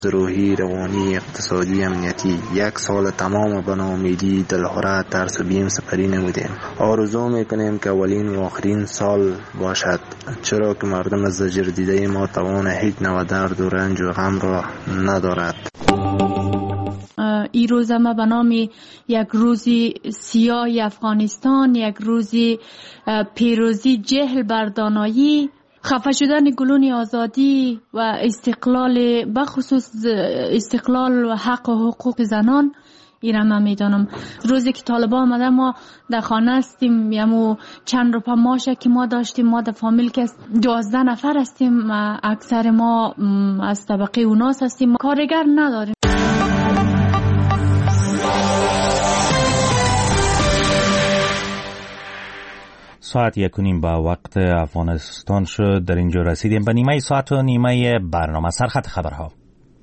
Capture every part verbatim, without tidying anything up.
روحی، روانی، اقتصادی، امنیتی. یک سال تمام به ناامیدی، دلهره، ترس و بیم سپری نمودیم. آرزو میکنیم که اولین و آخرین سال باشد، چرا که مردم از زجر دیده ما توان هیچ نوع درد و رنج و غم را ندارد. این روز ما به نام یک روزی سیاه افغانستان، یک روزی پیروزی جهل بر دانایی، خفه شدن گلون آزادی و استقلال، بخصوص استقلال و حق و حقوق زنان. این را من میدانم. روزی که طالبان آمده ما در خانه هستیم، یمو چند روپا ماشه که ما داشتیم، ما در فامیل که دوازده نفر هستیم، اکثر ما از طبقه اوناس هستیم، کارگر نداریم. ساعت یک و نیم با وقت افغانستان شد. در اینجا رسیدیم به نیمه ساعت و نیمه برنامه. سرخط خبرها.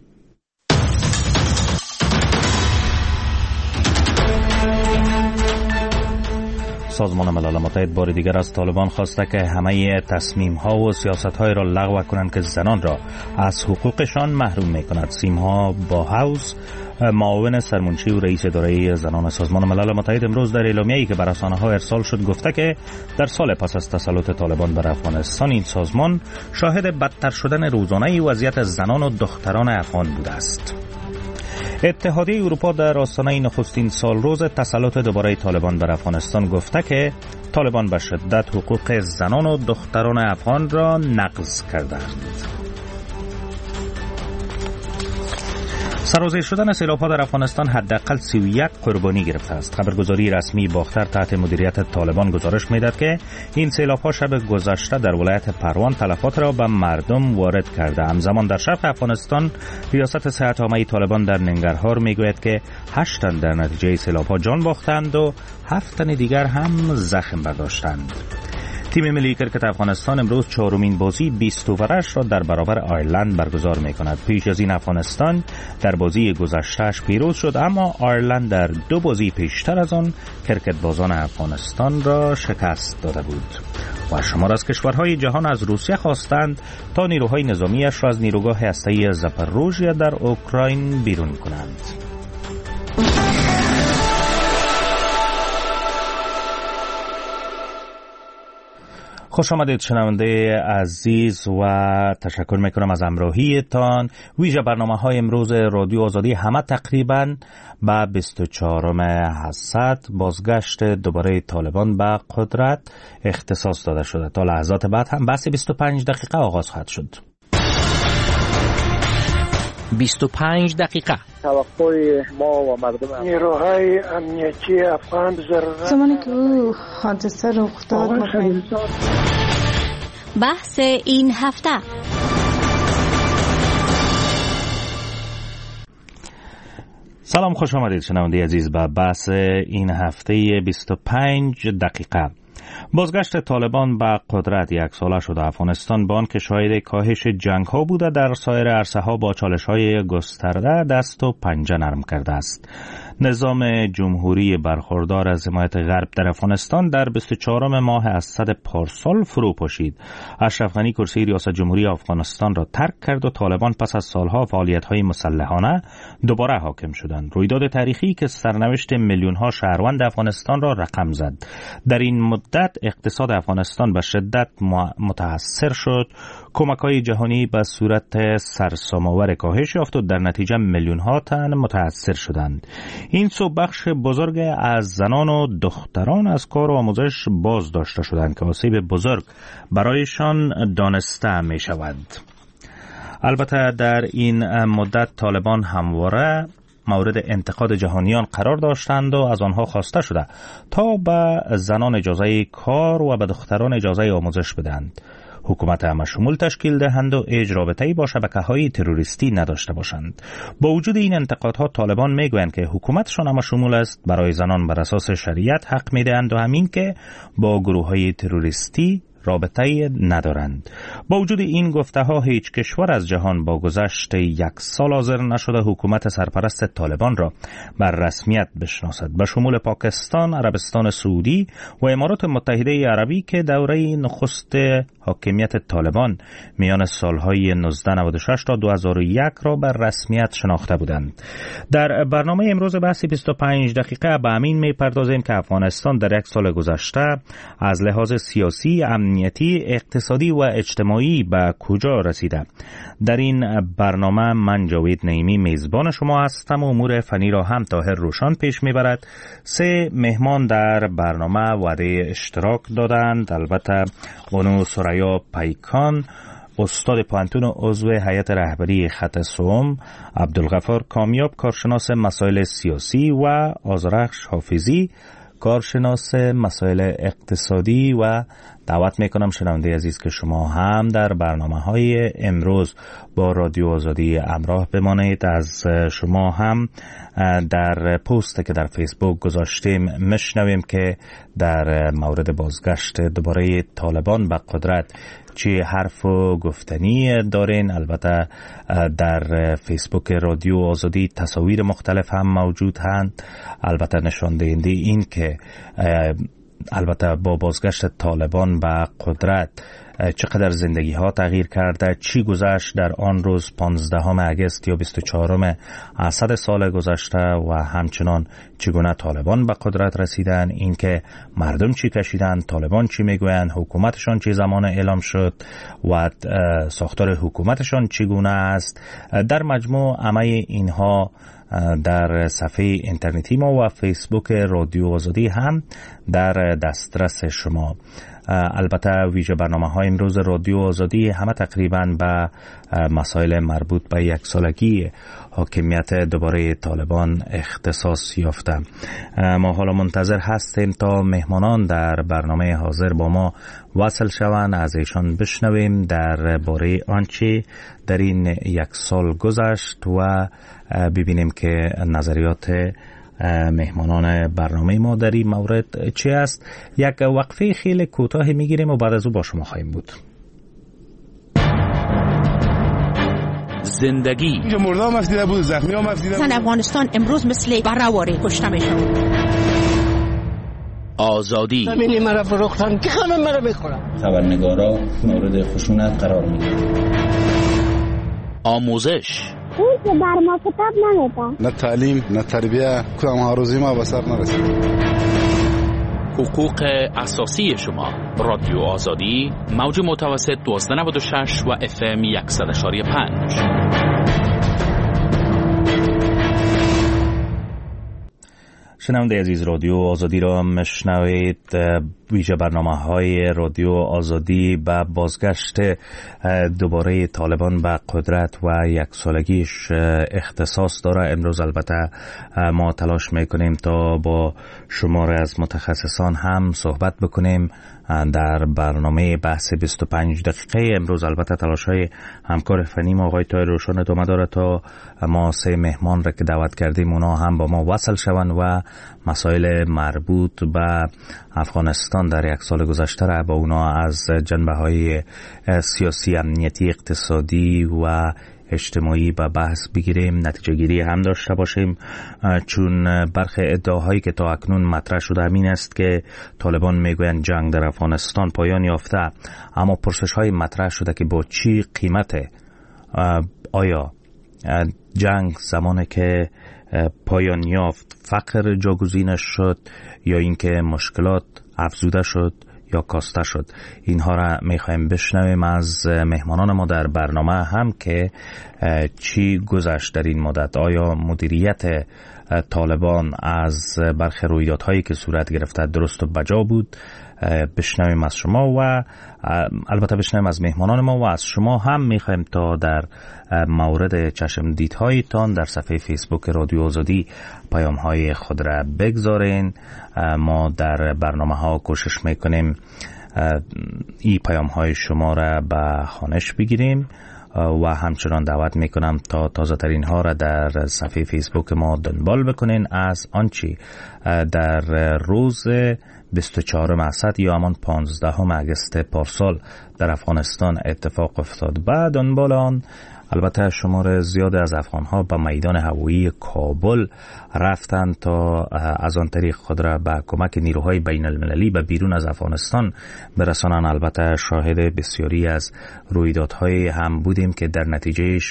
سازمان ملل متحد بار دیگر از طالبان خواسته که همه تصمیم ها و سیاست های را لغو کنند که زنان را از حقوقشان محروم می کند. سیمها با هاوس، معاون سرمنشی و رئیس اداره زنان سازمان ملل متحد، امروز در اعلامیه‌ای که به رسانه‌ها ارسال شد گفته که در سال پس از تسلط طالبان بر افغانستان این سازمان شاهد بدتر شدن روزانه وضعیت زنان و دختران افغان بوده است. اتحادیه اروپا در آستانه نخستین سال روز تسلط دوباره طالبان بر افغانستان گفته که طالبان به شدت حقوق زنان و دختران افغان را نقض کردند. سرازیر شدن سیلاب‌ها در افغانستان حداقل سی و یک قربانی گرفته است. خبرگزاری رسمی باختر تحت مدیریت طالبان گزارش می‌دهد که این سیلاب‌ها شب گذشته در ولایت پروان تلفات را به مردم وارد کرده. همزمان در شرق افغانستان ریاست صحت عامه طالبان در ننگرهار میگوید که هشت تن در نتیجه سیلاب‌ها جان باختند و هفت تن دیگر هم زخم برداشتند. تیم ملی کرکت افغانستان امروز چهارمین بازی بیست اوورش را در برابر آیرلند برگزار می‌کند. پیش از این افغانستان در بازی گذشته‌اش پیروز شد، اما آیرلند در دو بازی پیشتر از آن کرکت بازان افغانستان را شکست داده بود. و شمار از کشورهای جهان از روسیه خواستند تا نیروهای نظامیش را از نیروگاه هسته‌ای زاپاروژیا در اوکراین بیرون کنند. خوش آمدید شنونده عزیز و تشکر میکنم از همراهیتان. ویژه برنامه‌های امروز رادیو آزادی همه تقریباً به بیست و چهارم حسد بازگشت دوباره طالبان به قدرت اختصاص داده شده. تا لحظات بعد هم بحث بیست و پنج دقیقه آغاز خواهد شد. بیست و پنج دقیقه توقع ما و مردم نیروهای امنیتی افغان ضرورت زمانی که او حادثه رخ داد بحث این هفته. سلام، خوش آمدید شنونده عزیز به بحث این هفته بیست و پنج دقیقه. بازگشت طالبان به قدرت یک ساله شده. افغانستان با آنکه شاهد کاهش جنگ ها بوده، در سایر عرصه ها با چالش های گسترده دست و پنجه نرم کرده است. نظام جمهوری برخوردار از حمایت غرب در افغانستان در بیست و چهارم ماه اسد پارسال فرو پاشید. اشرف غنی کرسی ریاست جمهوری افغانستان را ترک کرد و طالبان پس از سالها فعالیت‌های مسلحانه دوباره حاکم شدند. رویداد تاریخی که سرنوشت میلیون‌ها شهروند افغانستان را رقم زد. در این مدت اقتصاد افغانستان به شدت متاثر شد. کمک‌های جهانی به صورت سرسام‌آور کاهش یافت و در نتیجه میلیون‌ها تن متاثر شدند. این سو بخش بزرگ از زنان و دختران از کار و آموزش باز داشته شدند که آسیب بزرگ برایشان دانسته می شود. البته در این مدت طالبان همواره مورد انتقاد جهانیان قرار داشتند و از آنها خواسته شده تا به زنان اجازه کار و به دختران اجازه آموزش بدهند. حکومت همه شمول تشکیل دهند و هیچ رابطه‌ای با شبکه‌های تروریستی نداشته باشند. با وجود این انتقادها طالبان میگویند که حکومتشان همه شمول است، برای زنان بر اساس شریعت حق میدهند و همین که با گروه‌های تروریستی رابطه ندارند. با وجود این گفته ها هیچ کشور از جهان با گذشت یک سال حاضر نشده حکومت سرپرست طالبان را بر رسمیت بشناسد، به شمول پاکستان، عربستان سعودی و امارات متحده عربی که دوره نخست حاکمیت طالبان میان سالهای نوزده نود و شش تا دو هزار و یک را بر رسمیت شناخته بودند. در برنامه امروز بحث بیست و پنج دقیقه به همین میپردازیم که افغانستان در یک سال گذشته از لحاظ سیاسی، امنیتی، اقتصادی و اجتماعی به کجا رسیده. در این برنامه من جاوید نعیمی میزبان شما هستم و امور فنی را هم طاهر روشان پیش میبرد. سه مهمان در برنامه وعده اشتراک دادند، البته بانو سریا پیکان، استاد پوهنتون و عضو هیئت رهبری خط سوم، عبدالغفار کامیاب، کارشناس مسائل سیاسی و آذرخش حافظی، کارشناس مسائل اقتصادی. و دعوت میکنم شنونده عزیز که شما هم در برنامه‌های امروز با رادیو آزادی همراه بمانید. از شما هم در پست که در فیسبوک گذاشتیم مشنویم که در مورد بازگشت دوباره طالبان به قدرت چی حرف و گفتنی دارین. البته در فیسبوک رادیو آزادی تصاویر مختلف هم موجود هستند، البته نشان دهنده این که البته با بازگشت طالبان به قدرت چقدر زندگی ها تغییر کرده، چی گذشت در آن روز پانزدهم اگست یا بیست و چهارم اسد سال گذشته و همچنان چگونه طالبان به قدرت رسیدن، اینکه مردم چی کشیدن، طالبان چی میگویند، حکومتشان چه زمان اعلام شد و ساختار حکومتشان چگونه است. در مجموع همه اینها در صفحه اینترنتی ما و فیسبوک رادیو آزادی هم در دسترس شما. البته ویژه برنامه های امروز رادیو آزادی همه تقریبا به مسائل مربوط به یک سالگی حاکمیت دوباره طالبان اختصاص یافته. ما حالا منتظر هستیم تا مهمانان در برنامه حاضر با ما وصل شوند، از ایشان بشنویم در باره آنچه در این یک سال گذشت و ببینیم که نظریات مهمانان برنامه ما در این مورد چه است. یک وقفه خیلی کوتاه میگیریم و بعد از او با شما خواهیم بود. زندگی مردم مفیده بود، زخمی ها مفیده بود. افغانستان امروز مثل برآوری کشته میشن. آزادی زمینی مرا فروختن که همه مرا بخورن. خبرنگارا مورد خشونت قرار میدن. آموزش اون که بر ما کتاب نمیدن، نه تعلیم نه تربیه، کدام هاروزی ما به سر نرسید. حقوق اساسی شما. رادیو آزادی موج متوسط دوازده نود و شش و اف ام صد و پنج. شنونده عزیز، رادیو آزادی را مشنوید. ویژه برنامه های رادیو آزادی به بازگشت دوباره طالبان به قدرت و یک سالگیش اختصاص داره. امروز البته ما تلاش میکنیم تا با شماره از متخصصان هم صحبت بکنیم در برنامه بحث بیست و پنج دقیقه امروز. البته تلاش های همکار فنی ما آقای طاهر روشان ادامه داره تا ما سه مهمان را که دعوت کردیم اونا هم با ما وصل شوند و مسائل مربوط به افغانستان در یک سال گذشته را با اونا از جنبه های سیاسی، امنیتی، اقتصادی و اجتماعی به بحث بگیریم، نتیجه گیری هم داشته باشیم، چون برخی ادعاهایی که تا اکنون مطرح شده همین است که طالبان میگویند جنگ در افغانستان پایان یافته، اما پرسش های مطرح شده که با چی قیمت؟ آیا جنگ زمانی که پایان یافت فقر جاگزینش شد یا اینکه مشکلات افزوده شد یا کاسته شد؟ اینها را میخوایم بشنویم از مهمانان ما در برنامه هم که چی گذشت در این مدت. آیا مدیریت طالبان از برخی رویدادهایی که صورت گرفته درست و بجا بود؟ بشنویم از شما و البته بشنویم از مهمانان ما و از شما هم میخوایم تا در مورد چشم دیدهایتان در صفحه فیسبوک رادیو آزادی پیام های خود را بگذارین. ما در برنامه ها کوشش میکنیم این پیام های شما را به خوانش بگیریم و همچنان دعوت میکنم تا تازه ترین ها را در صفحه فیسبوک ما دنبال بکنین. از آنچه در روز بیست و چهارم اسد یا همان پانزدهم اگست پارسال در افغانستان اتفاق افتاد. بعد دنبال آن البته شمار زیاد از افغان‌ها به میدان هوایی کابل رفتند تا از آن طریق خود را به کمک نیروهای بین المللی به بیرون از افغانستان برسانند. البته شاهد بسیاری از رویدادهای هم بودیم که در نتیجهش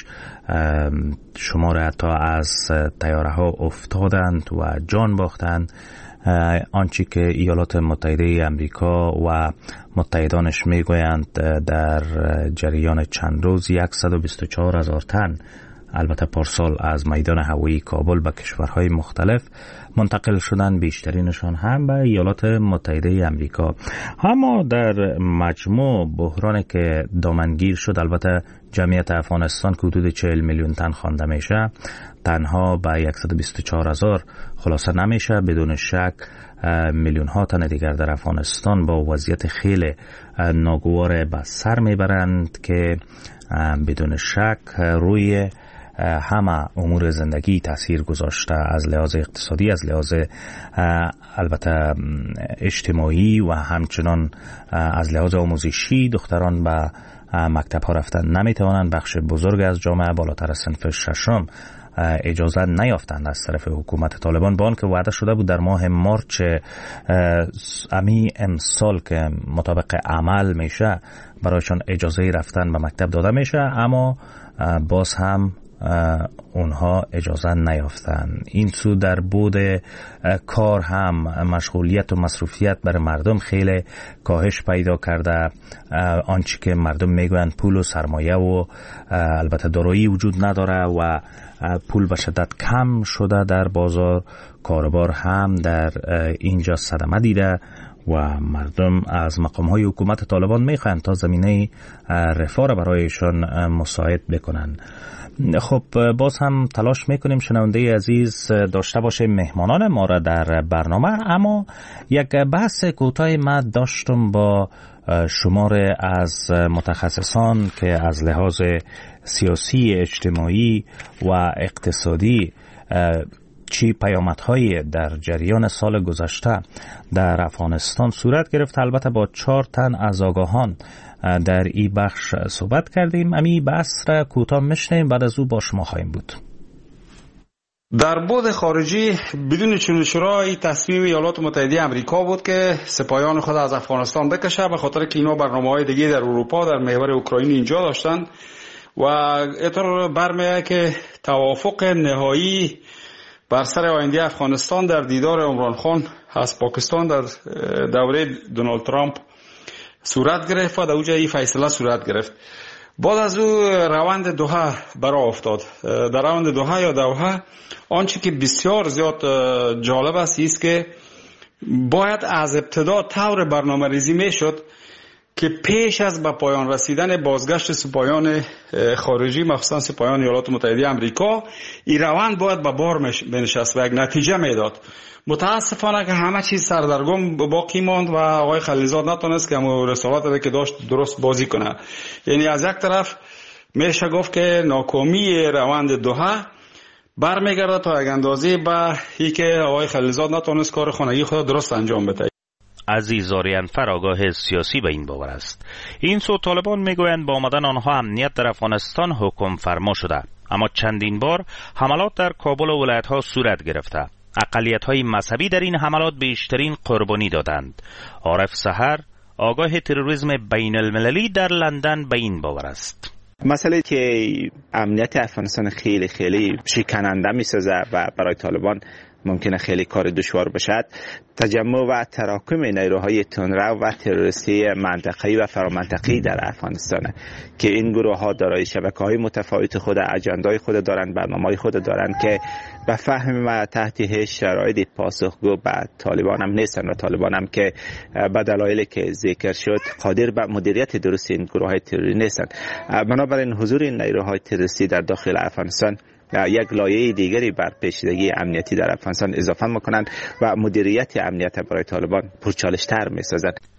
شمار حتی از طیاره ها افتادند و جان باختند. آنچه که ایالات متحده امریکا و متحدانش میگویند در جریان چند روز صد و بیست و چهار هزار تن البته پارسال از میدان هوایی کابل به کشورهای مختلف منتقل شدن، بیشترینشان هم به ایالات متحده امریکا. اما در مجموع بحرانی که دامنگیر شد، البته جمعیت افغانستان که حدود چهل میلیون تن خوانده میشه، تنها به صد و بیست و چهار هزار خلاصه نمیشه. بدون شک میلیون ها تن دیگر در افغانستان با وضعیت خیلی ناگوار به سر میبرند که بدون شک روی همه امور زندگی تاثیر گذاشته، از لحاظ اقتصادی، از لحاظ البته اجتماعی و همچنان از لحاظ آموزشی. دختران به مکتب ها رفتن نمیتوانند. بخش بزرگ از جامعه بالاتر از صنف ششم اجازه نیافتند از طرف حکومت طالبان، با آنکه وعده شده بود در ماه مارچ امی امسال که مطابق عمل میشه برایشان اجازه رفتن به مکتب داده میشه، اما باز هم اونها اجازه نیافتن. این سو در بود کار هم مشغولیت و مصروفیت برای مردم خیلی کاهش پیدا کرده. آنچه که مردم میگویند پول و سرمایه و البته دارایی وجود نداره و پول به شدت کم شده در بازار. کاروبار هم در اینجا صدمه دیده و مردم از مقام‌های حکومت طالبان میخواهند تا زمینه رفاه را برایشان مساعد بکنن. خب باز هم تلاش میکنیم شنونده عزیز داشته باشه مهمانان ما را در برنامه، اما یک بحث کوتاه ما داشتم با شمار از متخصصان که از لحاظ سیاسی، اجتماعی و اقتصادی چی پیامدهای در جریان سال گذشته در افغانستان صورت گرفت. البته با چهار تن از آگاهان در این بخش صحبت کردیم. امی بحث را کوتاه میشنیم، بعد از او با شما خواهیم بود. در بعد خارجی بدون چون چرای تصمیم ایالات متحده امریکا بود که سپاهیان خود از افغانستان بکشه، به خاطر که اینا برنامه‌های دیگه در اروپا در محور اوکراین اینجا داشتن و اینطور برمیاد که توافق نهایی بر سر آینده افغانستان در دیدار عمران خان از پاکستان در دوره دونالد ترامپ صورت گرفت و در اونجا این فیصله صورت گرفت. بعد از او روند دوحه برآ افتاد. در روند دوحه یا دوحه آنچه که بسیار زیاد جالب است است که باید از ابتدا طور برنامه ریزی میشد که پیش از به پایان رسیدن بازگشت سپاهیان خارجی مخصوصا سپاهیان ایالات متحده امریکا این روند باید به بار بنشست و یک نتیجه میداد. متاسفانه که همه چیز سردرگم باقی ماند و آقای خلیلزاد نتونست که همون رسالت که داشت درست بازی کنه. یعنی از یک طرف میشه گفت که ناکامی روند دوحه برمیگرده تا یک اندازه به ای که آقای خلیلزاد نتونست کار خانگی خود درست انجام بده. عزیز آریانفر آگاه سیاسی به این باور است. این سو طالبان میگویند با آمدن آنها امنیت در افغانستان حکم فرما شده، اما چندین بار حملات در کابل و ولایت‌ها صورت گرفته. اقلیت‌های مذهبی در این حملات بیشترین قربانی دادند. عارف سحر آگاه تروریسم بین المللی در لندن به این باور است. مسئله که امنیت افغانستان خیلی خیلی شکننده می‌سازه و برای طالبان ممکنه خیلی کار دشوار باشد. تجمع و تراکم نیروهای تندرو و تروریستی منطقه‌ای و فرامنطقه‌ای در افغانستان که این گروه ها دارای شبکه‌های متفاوت خود، اجندای خود دارند، برنامه‌های خود دارند که به فهم و تحت هیچ شرایطی پاسخگو به طالبان هم نیستند و طالبان هم که به دلایلی که ذکر شد قادر به مدیریت درست این گروه‌های تروری نیستند. بنابراین حضور این نیروهای تروریستی در داخل افغانستان یک لایه دیگری بر پیچیدگی امنیتی در افغانستان اضافه میکنند و مدیریت امنیت برای طالبان پرچالش‌تر میسازد.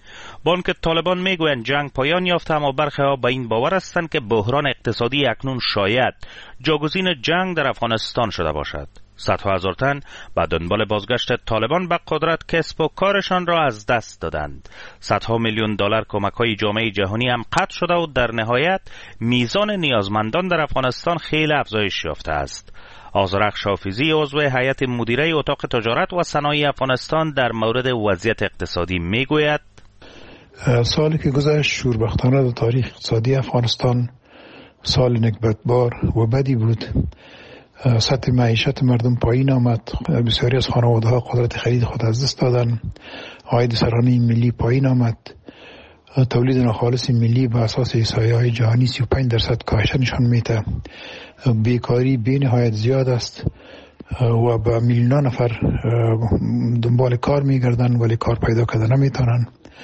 با آنکه طالبان میگویند جنگ پایان یافته، اما برخی ها به این باور هستند که بحران اقتصادی اکنون شاید جاگزین جنگ در افغانستان شده باشد. صدها هزار تن به دنبال بازگشت طالبان به قدرت کسب و کارشان را از دست دادند. صدها میلیون دلار کمک‌های جامعه جهانی هم قطع شده و در نهایت میزان نیازمندان در افغانستان خیلی افزایش یافته است. آذرخش شافیزی عضو هیئت مدیره اتاق تجارت و صنایع افغانستان در مورد وضعیت اقتصادی میگوید: سالی که گذشت شوربختانه در تاریخ اقتصادی افغانستان سال نکبتبار و بدی بود. سطح معیشت مردم پایین آمد. بسیاری از خانواده ها قدرت خرید خود از دست دادن. عاید سرانه ملی پایین آمد. تولید ناخالص ملی به اساس احصایه های جهانی سی و پنج درصد کاهش نشان میده. بیکاری بی نهایت زیاد است و به میلیون نفر دنبال کار میگردن ولی کار پیدا کردن نمیتونن.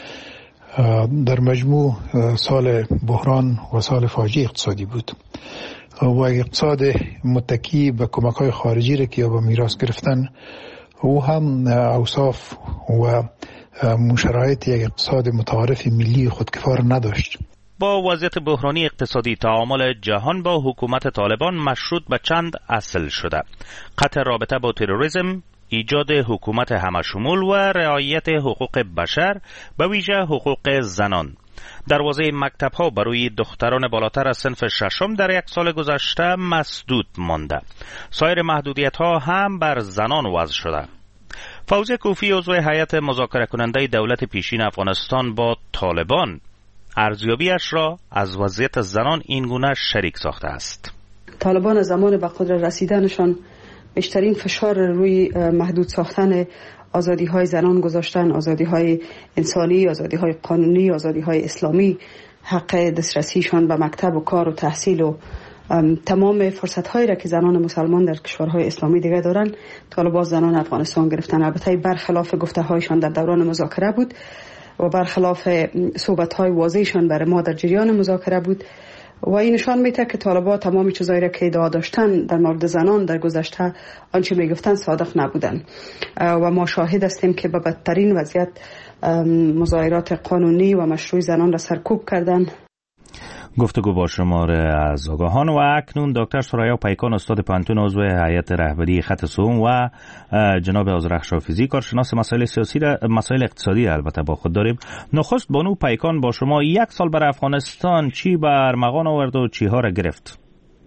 در مجموع سال بحران و سال فاجعه اقتصادی بود و اقتصاد متکی به کمک‌های خارجی را که یا به میراث گرفتن او هم اوصاف و شرایط یک اقتصاد متعارف ملی خودکفار نداشت. با وضعیت بحرانی اقتصادی تعامل جهان با حکومت طالبان مشروط به چند اصل شده: قطع رابطه با تروریسم، ایجاد حکومت همشمول و رعایت حقوق بشر، به ویژه حقوق زنان. دروازه مکتب‌ها برای دختران بالاتر از صنف ششم در یک سال گذشته مسدود مانده. سایر محدودیت‌ها هم بر زنان وضع شده. فوزی کوفی عضو هیئت مذاکره کننده دولت پیشین افغانستان با طالبان ارزیابیش را از وضعیت زنان این گونه شریک ساخته است. طالبان از زمان به قدرت رسیدنشان بیشترین فشار روی محدود ساختن آزادی های زنان گذاشتن، آزادی های انسانی، آزادی های قانونی، آزادی های اسلامی، حق دسترسیشان به مکتب و کار و تحصیل و تمام فرصت هایی را که زنان مسلمان در کشورهای اسلامی دیگه دارن طالبان زنان افغانستان گرفتن. البته برخلاف گفته هایشان در دوران مذاکره بود و برخلاف صحبت های واضحشان برای ما در جریان مذاکره بود و این نشان میده که طالبان تمامی چیزایی را که ادعا داشتن در مورد زنان در گذشته آنچه میگفتن صادق نبودن و ما شاهد هستیم که به بدترین وضعیت مظاهرات قانونی و مشروع زنان را سرکوب کردن. گفتگو با شماره از آگاهان. و اکنون دکتر سرایا پیکان استاد پانتون عضو هیئت رهبری خط سوم و جناب آذرخش شافیزی کارشناس مسائل سیاسی را مسائل اقتصادی البته با خود داریم. نخست بانو پیکان با شما، یک سال برای افغانستان چی به ارمغان آورد و چی ها را گرفت؟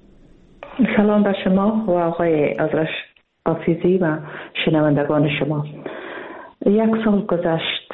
سلام بر شما و آقای آذرخش شافیزی و شنوندگان شما. یک سال گذشت،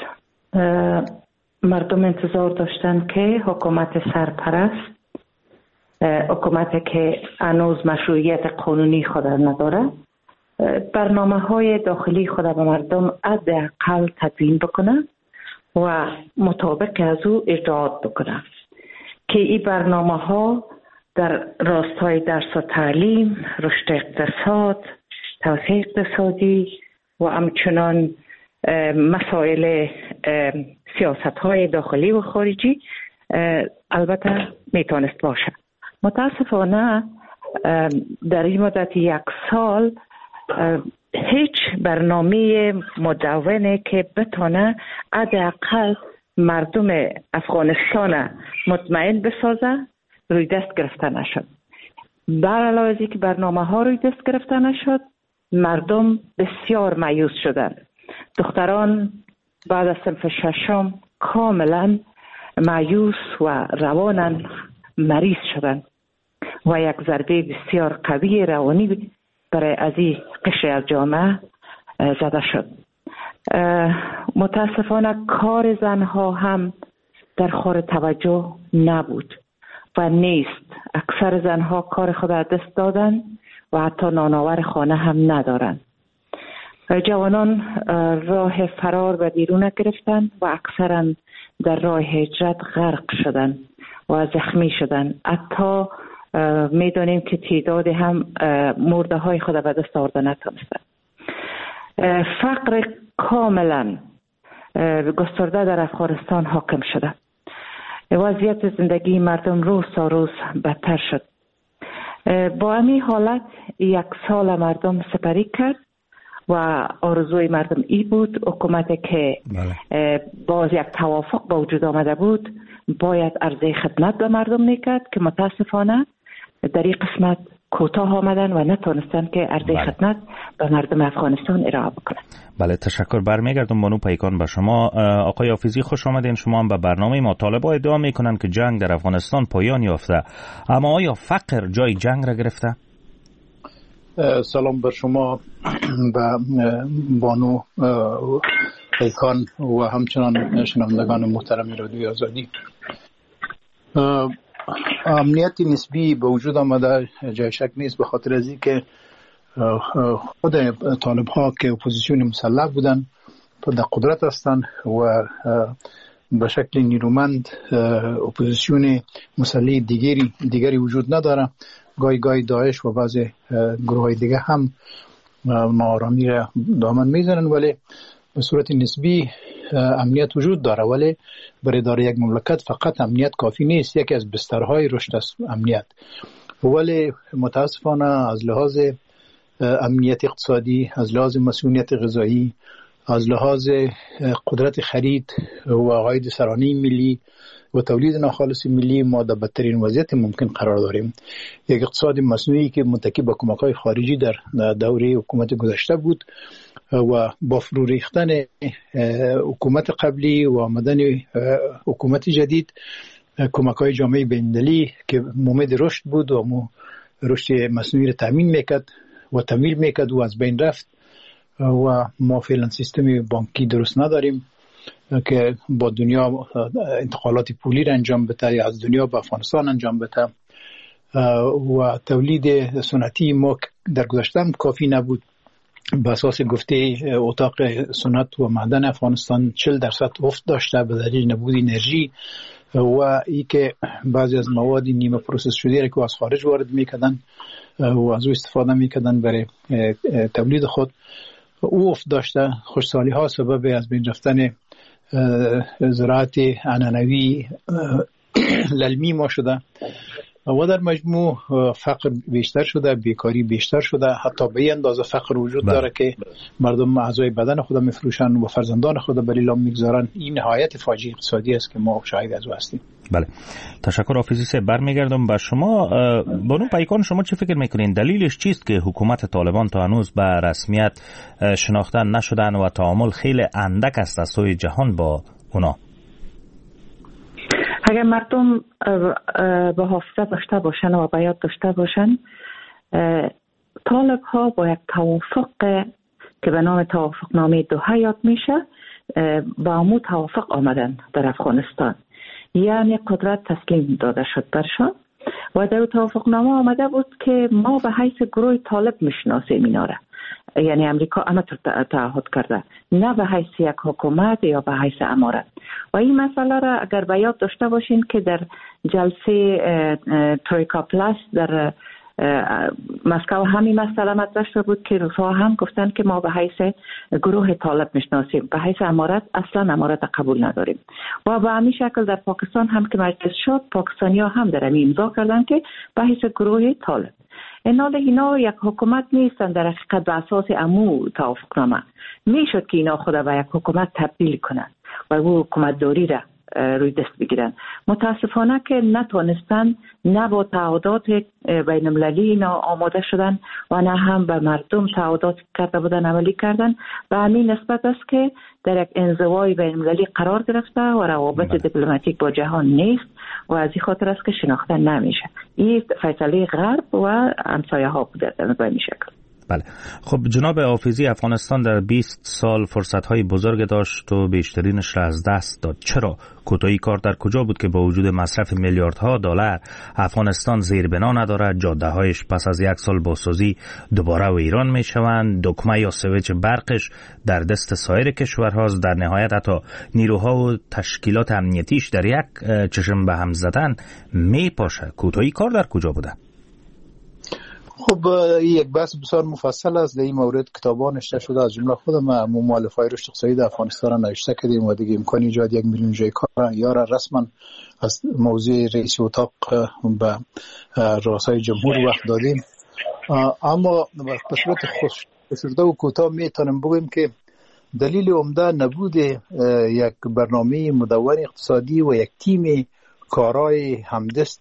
مردم انتظار داشتن که حکومت سرپرست، حکومتی که هنوز مشروعیت قانونی خود نداره، برنامه های داخلی خود به مردم حداقل تدوین بکنه و مطابق از او اجرا بکنه که این برنامه ها در راستای درس و تعلیم، رشد اقتصاد، توسعه اقتصادی و همچنان مسائل سیاست های داخلی و خارجی البته میتونست باشه. متاسفانه در این مدت یک سال هیچ برنامه مدونه که بتونه حداقل مردم افغانستان مطمئن بسازه روی دست گرفته نشد. بر علاوه از اینکه برنامه ها روی دست گرفته نشد، مردم بسیار مایوس شدند. دختران بعد از صنف ششم کاملا مایوس و روانن مریض شدند و یک ضربه بسیار قوی روانی برای از این قشر از جامعه زده شد. متاسفانه کار زنها هم در خور توجه نبود و نیست. اکثر زنها کار خود از دست دادن و حتی نانآور خانه هم ندارند. جوانان راه فرار به بیرون گرفتن و اکثرا در راه هجرت غرق شدن و زخمی شدن. حتی میدانیم که تعداد هم مرده های خود به دست آورده نتونستن. فقر کاملا گسترده در افغانستان حاکم شده. وضعیت زندگی مردم روز تا روز بدتر شد. با همین حالت یک سال مردم سپری کرد و آرزوی مردم ای بود حکومتی که بله. باز یک توافق با وجود آمده بود باید عرضه خدمت به مردم میکرد که متاسفانه در این قسمت کوتاه آمدن و نتونستن که عرضه بله. خدمت به مردم افغانستان ارائه بکنن. بله تشکر. برمیگردم بانو پیکان به شما. آقای حافظی خوش آمدین. شما هم به برنامه ما. طالبان ادعا میکنن که جنگ در افغانستان پایان یافته، اما آیا فقر جای جنگ را گرفته؟ سلام بر شما و بانو پیکان و همچنان شنوندگان محترم رادیوی آزادی. امنیتی نسبی به وجود آمده جای شک نیست، به خاطر از اینکه خود طالب ها که اپوزیسیون مسلح بودن در قدرت هستند و به شکل نیرومند اپوزیسیون مسلح دیگری دیگری وجود نداره. گاهی گاهی داعش و بعض گروه های دیگه هم ناآرامی را دامن میزنن، ولی به صورت نسبی امنیت وجود داره. ولی برای اداره یک مملکت فقط امنیت کافی نیست، یکی از بسترهای رشد است امنیت. ولی متاسفانه از لحاظ امنیت اقتصادی، از لحاظ مسئولیت غذایی، از لحاظ قدرت خرید و عاید سرانه ملی و تولید ناخالص ملی ما در بدترین وضعیت ممکن قرار داریم. یک اقتصاد مصنوعی که متکی به کمک‌های خارجی در دوره حکومت گذشته بود و با فرو ریختن حکومت قبلی و آمدن حکومت جدید، کمک‌های جامعه بین‌المللی که امید رشد بود و مو رشد مصنوعی را تامین میکرد و تمویل میکرد و از بین رفت و ما فعلا سیستم بانکی درست نداریم که با دنیا انتقالات پولی را انجام بده یا از دنیا به افغانستان انجام بده و تولید سنتی ما در گذشته هم کافی نبود. به اساس گفته اتاق صنعت و معدن افغانستان چهل درصد افت داشته به دلیل نبود انرژی و ای که بعضی از مواد نیمه پروسس شده را که از خارج وارد میکردن و از او استفاده میکردن برای تولید خود او افت داشته. خوشسالی ها سبب از بین رفتن زراعت عنعنوی للمی ما شده و در مجموع فقر بیشتر شده، بیکاری بیشتر شده، حتی به این اندازه فقر وجود داره که مردم اعضای بدن خود میفروشن و فرزندان خود بر اعلام میگذارن. این نهایت فاجعه اقتصادی است که ما شاهد از او هستیم. بله تشکر. حافظی صاحب برمیگردم به شما. بانو پیکان شما چه فکر میکنین دلیلش چیست که حکومت طالبان تا هنوز به رسمیت شناخته نشدن و تعامل خیلی اندک است از سوی جهان با اونا؟ اگر مردم به حافظه داشته باشن و به یاد داشته باشن، طالب ها با یک توافق که به نام توافق نامه دوحه یاد میشه با امو توافق آمدن در افغانستان، یعنی قدرت تسلیم داده شد برشان و در توافق نامه آمده بود که ما به حیث گروه طالب میشناسیم اینا را، یعنی امریکا اما تعهد کرده، نه به حیث یک حکومت یا به حیث امارت. و این مسئله را اگر به یاد داشته باشین که در جلسه ترویکا پلاس در مسکو همین مسئله مطرح شده بود که روس‌ها هم گفتن که ما به حیث گروه طالب میشناسیم، به حیث امارت اصلا امارت قبول نداریم. و به همین شکل در پاکستان هم که مجلس شد، پاکستانی‌ها هم در همین امضا کردن که به حیث گروه طالب. اینال اینا یک حکومت نیستن در حقیقت، به اساس امو توافقنامه میشد که اینا خود به یک حکومت تبدیل کنن و او حکومت داری را روی دست بگیرن. متاسفانه که نتونستن، نه با تعهدات بین المللی اینا آماده شدن و نه هم به مردم تعهدات کرده بودن عملی کردن. و همین نسبت است که در یک انزوای بین المللی قرار گرفته و روابط دیپلماتیک با جهان نیست و از این خاطر است که شناخته نمیشه. این فیصله غرب و همسایه ها بوده به این شکل. بله خب جناب حافظی، افغانستان در بیست سال فرصت‌های بزرگ داشت و بیشترینش را از دست داد. چرا؟ کوتاهی کار در کجا بود که با وجود مصرف میلیاردها دلار افغانستان زیربنا ندارد؟ جاده‌هایش پس از یک سال بازسازی دوباره و ایران میشوند، دکمه یا سویچ برقش در دست سایر کشورهاست، در نهایت حتی نیروها و تشکیلات امنیتیش در یک چشم به هم زدن میپاشه. کوتاهی کار در کجا بوده؟ خب یک بحث بسیار مفصل است. در این مورد کتابان نوشته شده، از جمله خودم مؤلفه‌های رشد اقتصادی در افغانستان را نوشته کردیم و دیگه امکان ایجاد یک میلیون جای کار یا را رسما از موضوع رئیس اتاق به رؤسای جمهور وقت دادیم. اما به صورت فشرده و کوتاه میتونم بگم که دلیل عمده نبود یک برنامه مدون اقتصادی و یک تیم کارای همدست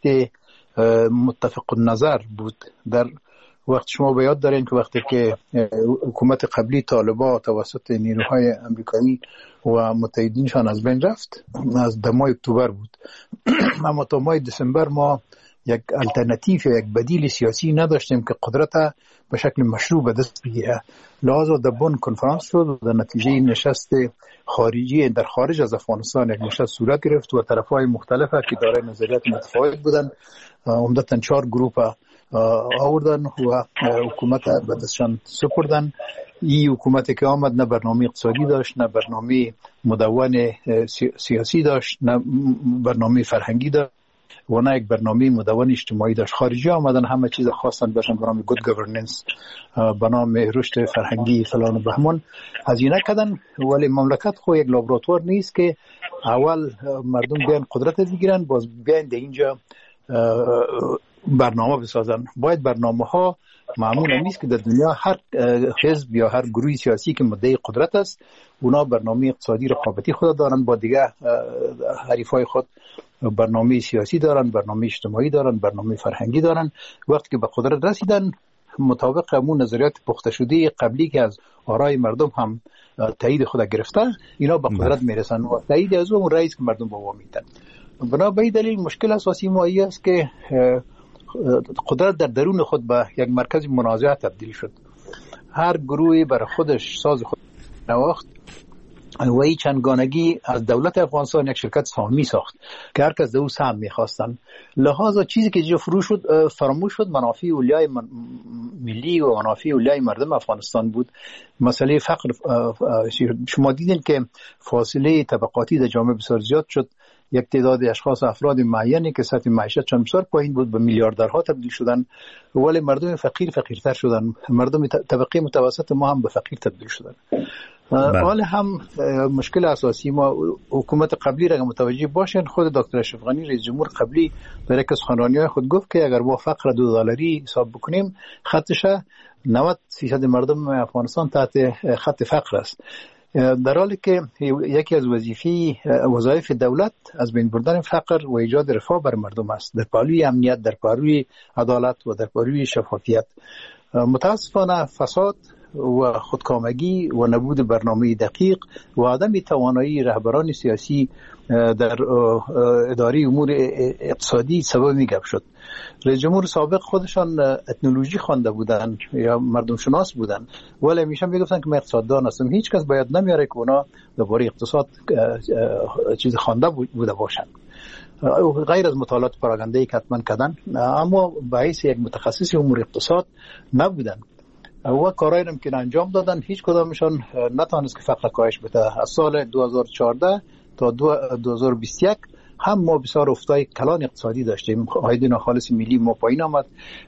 متفق النظر بود. در وقت شما به یاد دارین که وقتی که حکومت قبلی طالبان توسط نیروهای امریکایی و متحدینشان از بین رفت، از ماه اکتبر بود، اما تا ماه دسامبر ما یک الटरनेटिव یا یک بدیل سیاسی نداشتیم که قدرت به شکل مشروع به دست بگیره. لحاظا در بن کنفرانس شد و در نتیجه نشست خارجی در خارج از افغانستان یک نشست صورت گرفت و طرفهای مختلف که دارای نظریات متفاوت بودن عمدتاً چهار گروه آوردن و حکومت به دستشان سپردن. این حکومتی که آمد نه برنامه اقتصادی داشت، نه برنامه مدون سیاسی داشت، نه برنامه فرهنگی داشت و نه یک برنامه مدون اجتماعی داشت. خارجی آمدن همه چیز خواستن باشن به نام گود گورننس، به نام رشد فرهنگی فلان و بهمان هزینه کردن، ولی مملکت خو یک لابراتوار نیست که اول مردم بیان قدرت بگیرن باز بیان در اینجا برنامه بسازن. باید برنامه ها معمول نیست که در دنیا هر حزب یا هر گروه سیاسی که مدعی قدرت است اونا برنامه اقتصادی رقابتی خود دارن با دیگه حریفای خود، برنامه سیاسی دارن، برنامه اجتماعی دارن، برنامه فرهنگی دارن. وقتی که به قدرت رسیدن مطابق همون نظریات پخته شده قبلی که از آرای مردم هم تایید خود گرفته اینا به قدرت میرسن و تایید از اون رئیس که مردم با میدن. بنا به دلیل مشکل اساسی ما این است که قدرت در درون خود به یک مرکز منازعه تبدیل شد. هر گروهی برای خودش ساز خود نواخت و این چندگانگی از دولت افغانستان یک شرکت سهامی ساخت که هر کس در او سهم میخواستن. لحاظا چیزی که جا فرو شد فراموش شد منافع اولیای ملی و منافع اولیای مردم افغانستان بود. مسئله فقر شما دیدین که فاصله طبقاتی در جامعه بسیار زیاد شد. یک تعداد اشخاص افراد معینی که سطح معیشتشان بسیار پایین بود به میلیاردرها تبدیل شدن، ولی مردم فقیر فقیرتر شدن. مردم طبقه متوسط ما هم به فقیر تبدیل شدن. حال هم مشکل اساسی ما حکومت قبلی را متوجه باشین. خود دکتر اشرف غنی رئیس جمهور قبلی در یک از سخنرانی‌های خود گفت که اگر با فقر دو دلاری حساب بکنیم خطش نود درصد مردم افغانستان تحت خط فقر است، در حالی که یکی از وظیفه وظایف دولت از بین بردن فقر و ایجاد رفاه بر مردم است، در پهلوی امنیت، در پهلوی عدالت و در پهلوی شفافیت. متاسفانه فساد و خودکامگی و نبود برنامه دقیق و عدم توانایی رهبران سیاسی در اداره امور اقتصادی سبب میگب شد. رئیس جمهور سابق خودشان اتنولوژی خوانده بودن یا مردم شناس بودن، ولی همیشه میگفتن که من اقتصاددان هستم. هیچ کس باید نمیاره که اونا درباره اقتصاد چیز خوانده بوده باشن، غیر از مطالعات پراگنده‌ای که حتما کردن، اما به حیث یک متخصص امور اقتصاد نبودن و کارایی هم که انجام دادن هیچ کدامشان نتونست که فقر کاهش بده. از سال دو هزار و چهارده تا دو هزار و بیست و یک هم ما بسیار افتای کلان اقتصادی داشتیم. عاید ناخالص ملی ما پایین آمد،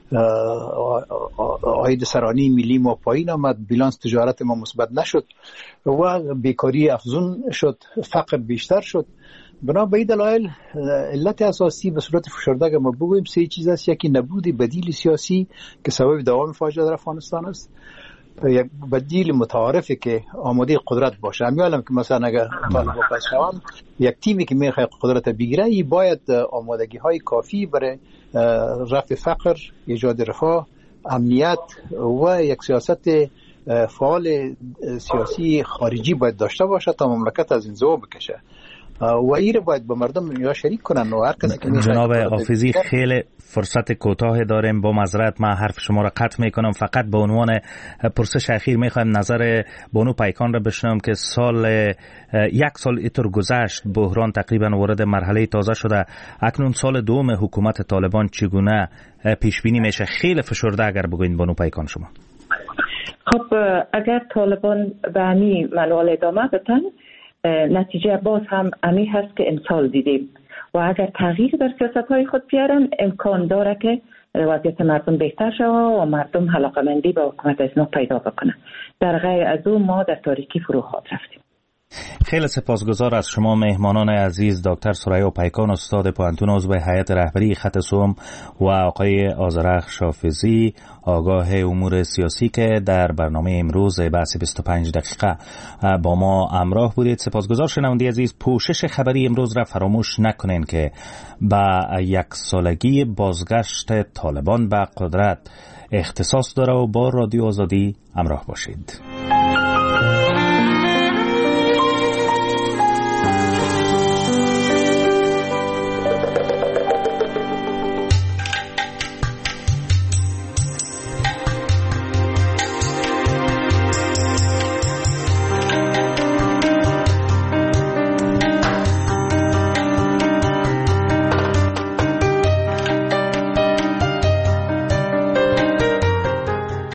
عاید سرانی ملی ما پایین آمد، بیلانس تجارت ما مثبت نشد و بیکاری افزون شد، فقر بیشتر شد. بنا به این دلایل علت اساسی به صورت فشرده که ما بگوییم سه چیز است. یکی نبود بدیل سیاسی که سبب دوام فاجعه در افغانستان است، یک بدیل متعارفی که آماده قدرت باشه. امیالم که مثلا اگر طالبان پس شوند یک تیمی که میخواد قدرت بگیره ای باید آمادگی های کافی برای رفع فقر، ایجاد رفاه، امنیت و یک سیاست فعال سیاسی خارجی باید داشته باشه تا مملکت از این زوا بکشه و این باید با مردم یا شریک کنن و هر کسی که جناب حافظی خیلی فرصت کوتاه داریم. با معذرت من حرف شما را قطع میکنم، فقط به عنوان پرسش اخیر میخوایم نظر بانو پیکان را بشنوم که سال یک سال اینطور گذشت، بحران تقریبا وارد مرحله تازه شده، اکنون سال دوم حکومت طالبان چگونه پیش بینی میشه؟ خیلی فشرده اگر بگوین بانو پیکان شما. خب اگر طالبان به امی منوال ادامه بدن نتیجه باز هم امی هست که امسال دیدیم و اگر تغییر در سیاست های خود بیارن امکان داره که وضعیت مردم بهتر شود و مردم علاقه‌مندی به حکومت از نو پیدا بکنن. در غیر از او ما در تاریکی فرو خواهد رفتیم. خیلی سپاسگزار از شما مهمانان عزیز، دکتر ثریا پیکان استاد پوهنتون عضو هیئت رهبری خط سوم و آقای آذرخش حافظی آگاه امور سیاسی که در برنامه امروز بحث بیست و پنج دقیقه با ما همراه بودید. سپاسگزار. شنونده عزیز، پوشش خبری امروز را فراموش نکنین که با یک سالگی بازگشت طالبان به قدرت اختصاص داره و با رادیو آزادی همراه باشید.